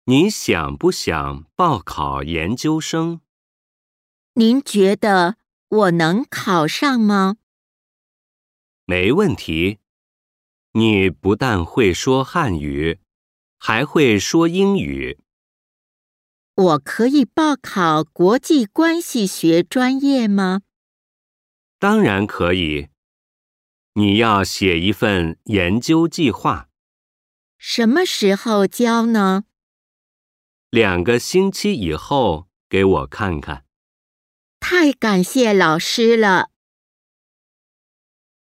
你想不想报考研究生？ 您觉得我能考上吗？ 没问题。你不但会说汉语，还会说英语。 我可以报考国际关系学专业吗？ 当然可以。你要写一份研究计划。 什么时候交呢 2个星期以后给我看看。 太感谢老师了。